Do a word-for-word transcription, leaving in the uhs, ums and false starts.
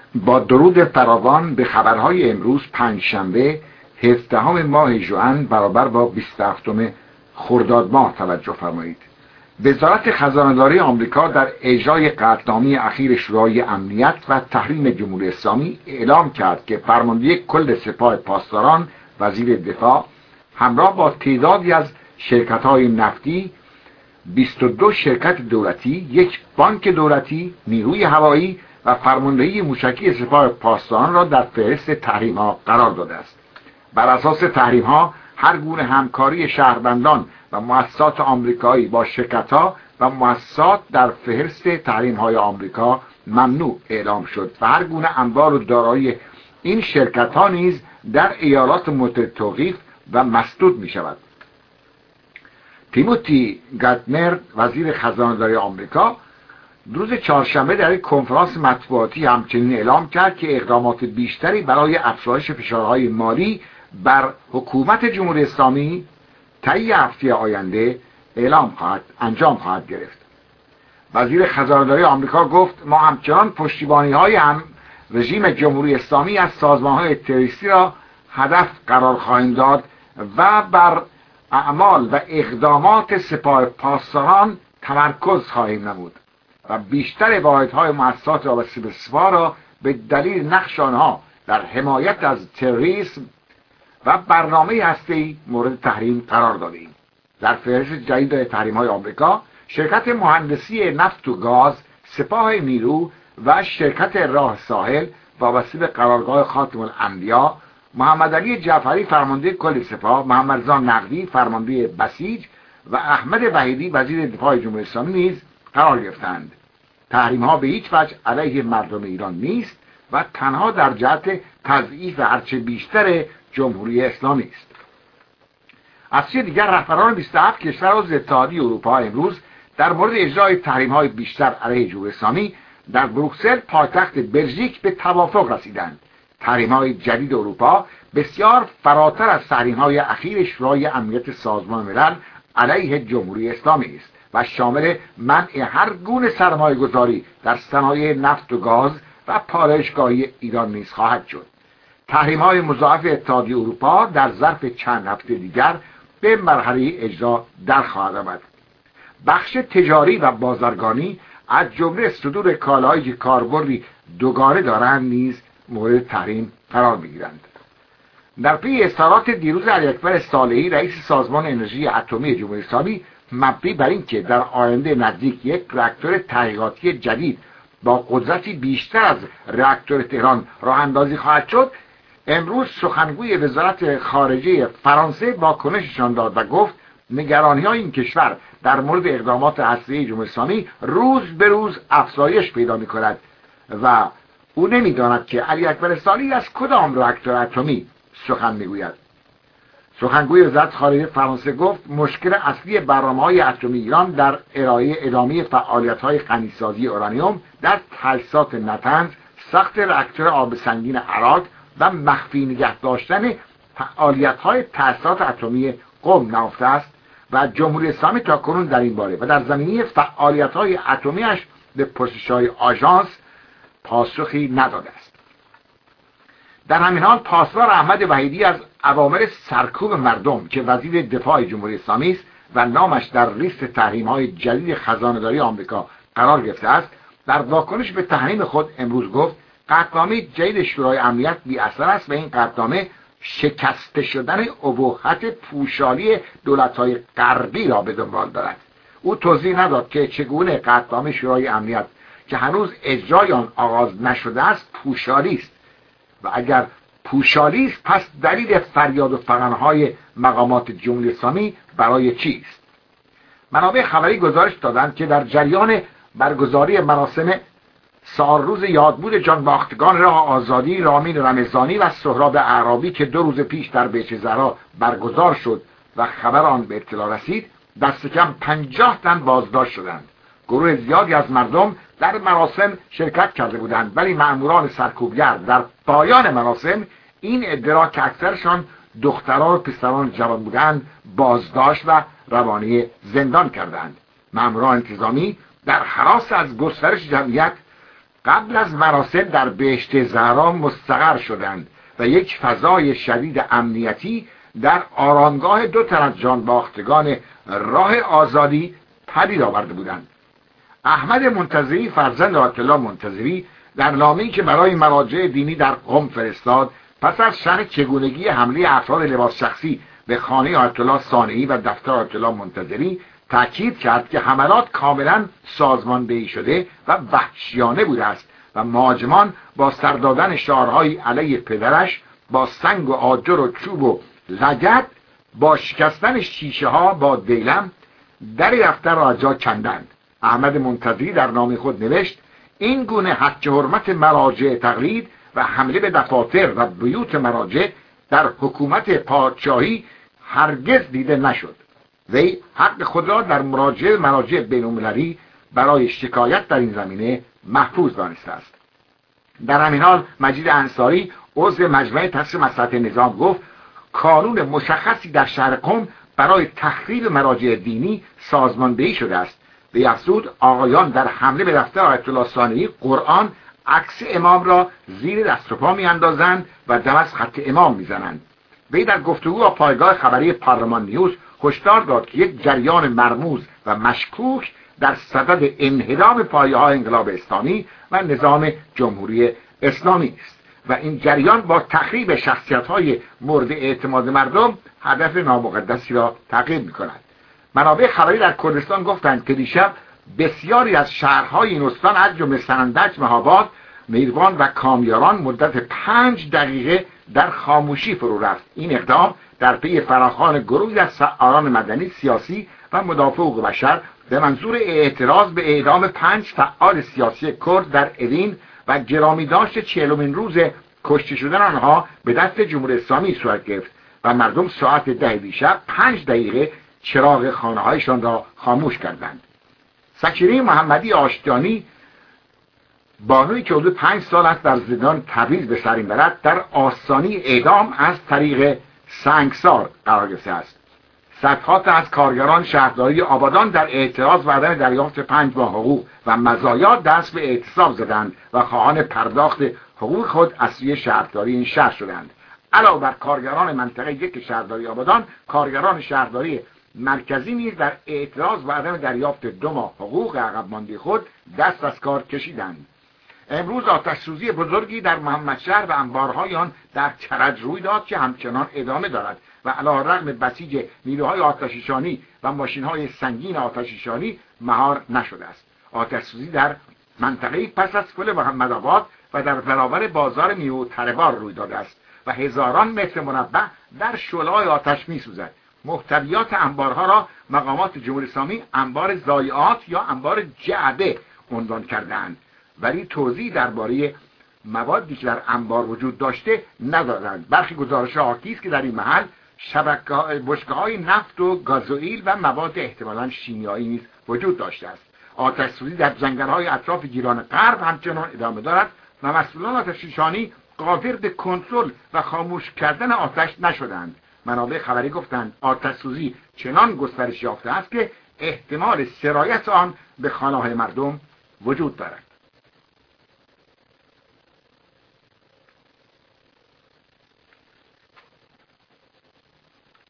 با درود فراوان به خبرهای امروز پنجشنبه هفدهم ماه ژوئن برابر با بیست و هفتم خرداد ماه توجه فرمایید. وزارت خزانه‌داری آمریکا در اجرای قطعنامه اخیر شورای امنیت و تحریم جمهوری اسلامی اعلام کرد که فرمانده کل سپاه پاسداران، وزیر دفاع، همراه با تعدادی از شرکت‌های نفتی، بیست و دو شرکت دولتی، یک بانک دولتی، نیروی هوایی و فرماندهی موشکی سپاه پاسداران را در فهرست تحریم‌ها قرار داده است. بر اساس تحریم‌ها هر گونه همکاری شهروندان و مؤسسات آمریکایی با شرکت‌ها و مؤسسات در فهرست تحریم‌های آمریکا ممنوع اعلام شد و هر گونه اموال و دارایی این شرکت‌ها نیز در ایالات متحده توقیف و مسدود می‌شود. تیموتی گاتنر، وزیر خزانه‌داری آمریکا، روز چهارشنبه در یک کنفرانس مطبوعاتی همچنین اعلام کرد که اقدامات بیشتری برای افزایش فشارهای مالی بر حکومت جمهوری اسلامی طی هفته آینده اعلام خواهد انجام خواهد گرفت. وزیر خزانه‌داری آمریکا گفت ما همچنان پشتیبانی‌های هم رژیم جمهوری اسلامی از سازمان‌های تروریستی را هدف قرار خواهیم داد و بر اعمال و اقدامات سپاه پاسداران تمرکز خواهیم نمود و بیشتر واحدهای مؤسسات وابسته به سپاه را به دلیل نقش آنها در حمایت از تروریسم و برنامه هسته‌ای مورد تحریم قرار دادیم. در فهرست جدید تحریم‌های آمریکا، شرکت مهندسی نفت و گاز، سپاه نیرو و شرکت راه ساحل وابسته به قرارگاه خاتم الانبیا، محمد علی جعفری فرمانده کل سپاه، محمد رضا نقوی فرمانده بسیج و احمد وحیدی وزیر دفاع جمهوری اسلامی نیز قرار گرفتند. تحریم‌ها به هیچ وجه علیه مردم ایران نیست و تنها در جهت تضعیف هرچه بیشتر جمهوری اسلامی است. از سوی دیگر رهبران بیست و هفت کشور عضو اتحادیه اروپا امروز در مورد اجرای تحریم‌های بیشتر علیه جمهوری اسلامی در بروکسل پایتخت بلژیک به توافق رسیدند. تحریم‌های جدید اروپا بسیار فراتر از تحریم‌های اخیر شورای امنیت سازمان ملل علیه جمهوری اسلامی است و شامل منع هر گونه سرمایه‌گذاری در صنایع نفت و گاز و پالایشگاهی ایران نیز خواهد شد. تحریم‌های مضاعف اتحادیه اروپا در ظرف چند هفته دیگر به مرحله اجرا در خواهد آمد. بخش تجاری و بازرگانی از جمله صدور کالاهایی که کاربردی دوگانه دارند نیز مورد تحریم قرار می‌گیرند. در پی اظهارات دیروز علی اکبر صالحی رئیس سازمان انرژی اتمی جمهوری اسلامی مبنی بر اینکه در آینده نزدیک یک راکتور تحقیقاتی جدید با قدرتی بیشتر از راکتور تهران راه اندازی خواهد شد، امروز سخنگوی وزارت خارجه فرانسه واکنششان داد و گفت نگرانی‌های این کشور در مورد اقدامات هسته‌ای جمهوری اسلامی روز به روز افزایش پیدا می‌کند و او نمی‌داند که علی اکبر صالحی از کدام راکتور اتمی سخن می‌گوید. سخنگوی وزارت خارجه فرانسه گفت مشکل اصلی برنامه‌های اتمی ایران در ارائه ادامه فعالیت‌های غنی‌سازی اورانیوم در تاسیسات نطنز، ساخت راکتور آب سنگین عراق و مخفی نگه داشتن فعالیت‌های تاسیسات اتمی قم نهفته است و جمهوری اسلامی تاکنون در این باره و در زمینه فعالیت‌های اتمی‌اش به پرسش‌های آژانس پاسخی نداده است. در همین حال پاسدار احمد وحیدی از اوامر سرکوب مردم که وزیر دفاع جمهوری اسلامی است و نامش در لیست تحریم‌های جدید خزانه‌داری آمریکا قرار گرفته است، در واکنش به تحریم خود امروز گفت قطعنامه جدید شورای امنیت بی اثر است و این قطعنامه شکسته شدن ابهت پوشالی دولت‌های غربی را به دنبال دارد. او توضیح نداد که چگونه قطعنامه شورای امنیت که هنوز اجرای آن آغاز نشده است پوشالی است و اگر پوشالی است پس دلیل فریاد و فغان‌های مقامات جمهوری اسلامی برای چیست؟ منابع خبری گزارش دادند که در جریان برگزاری مراسم سالروز یادبود جانباختگان راه آزادی رامین رمضانی و سهراب اعرابی که دو روز پیش در بیت زهرا برگزار شد و خبر آن به اطلاع رسید، دست کم پنجاه تن بازداشت شدند. گروه زیادی از مردم در مراسم شرکت کرده بودند، ولی مأموران سرکوبگر در پایان مراسم این ادعا که اکثرشان دختران و پسران جوان بودند بازداشت و روانه زندان کردند. مأموران انتظامی در هراس از گسترش جمعیت قبل از مراسم در بهشت زهرا مستقر شدند و یک فضای شدید امنیتی در آرامگاه دو تن از جانباختگان راه آزادی پدید آورده بودند. احمد منتظری فرزند آیت الله منتظری در نامه‌ای که برای مراجع دینی در قم فرستاد پس از شرح چگونگی حمله افراد لباس شخصی به خانه آیت الله صانعی و دفتر آیت الله منتظری تاکید کرد که حملات کاملا سازماندهی شده و وحشیانه بوده است و مهاجمان با سر دادن شعارهای علیه پدرش با سنگ و آجر و چوب و لگد با شکستن شیشه ها با دیلم در دفتر را از جا کندند. احمد منتظری در نامه خود نوشت این گونه حق حرمت مراجع تقلید و حمله به دفاتر و بیوت مراجع در حکومت پادشاهی هرگز دیده نشد. وی حق خود را در مراجعه مراجع بین‌المللی برای شکایت در این زمینه محفوظ دانسته است. در همین حال مجید انصاری عضو مجمع تصمیم مسلحت نظام گفت کانون مشخصی در شهر قم برای تخریب مراجع دینی سازماندهی شده است. به افزود آقایان در حمله به دفتر آیت الله صانعی قرآن عکس امام را زیر دست و پا میاندازند و دم از خط امام میزنند. وی در گفتگو با پایگاه خبری پارلمان نیوز هشدار داد که یک جریان مرموز و مشکوک در صدد انهدام پایه‌های انقلاب اسلامی و نظام جمهوری اسلامی است و این جریان با تخریب شخصیت‌های مورد اعتماد مردم هدف نامقدسی را تعقیب می‌کند. منابع خبری در کردستان گفتند که دیشب بسیاری از شهرهای این استان از جمله سنندج، مهاباد، میروان و کامیاران مدت پنج دقیقه در خاموشی فرو رفت. این اقدام در پی فراخوان گروهی از فعالان مدنی، سیاسی و مدافع حقوق بشر به منظور اعتراض به اعدام پنج فعال سیاسی کرد در اوین و گرامی داشت چهلمین روز کشته شدن آنها به دست جمهوری اسلامی صورت گرفت و مردم ساعت ده دیشب پنج دقیقه چراغ خانه‌هایشان را خاموش کردند. سکینه محمدی آشتیانی، بانویی که حدود پنج سال است در زندان تبریز به سر می‌برد، در آستانه اعدام از طریق سنگسار قرار گرفته است. صدها تا از کارگران شهرداری آبادان در اعتراض به عدم دریافت پنج ماه حقوق و مزایا دست به اعتصاب زدند و خواهان پرداخت حقوق خود از سوی شهرداری این شهر شدند. علاوه بر کارگران منطقه یک شهرداری آبادان، کارگران شهرداری مرکزی نیز در اعتراض به عدم دریافت دو ماه حقوق عقب مانده خود دست از کار کشیدند. امروز آتش‌سوزی بزرگی در محمدشهر و انبارهای آن در کرج روی داد که همچنان ادامه دارد و علی‌رغم بسیج نیروهای آتش‌نشانی و ماشین‌های سنگین آتش‌نشانی مهار نشده است. آتش‌سوزی در منطقه پس از پل محمدآباد و در برابر بازار نیوتربار روی داده است و هزاران متر مربع در شعله‌های آتش می‌سوزد. محتویات انبارها را مقامات جمهوری اسلامی انبار ضایعات یا انبار جعبه عنوان کردند، ولی توضیح درباره موادی که در انبار وجود داشته ندادند. برخی گزارش‌ها حاکی است که در این محل شبکه‌های بشکه‌های نفت و گازوئیل و مواد احتمالاً شیمیایی نیز وجود داشته است. آتش‌سوزی در جنگل‌های اطراف گیلان غرب همچنان ادامه دارد و مسئولان آتش‌نشانی قادر به کنترل و خاموش کردن آتش نشدند. منابع خبری گفتند آتش‌سوزی چنان گسترش یافته است که احتمال سرایت آن به خانه‌های مردم وجود دارد.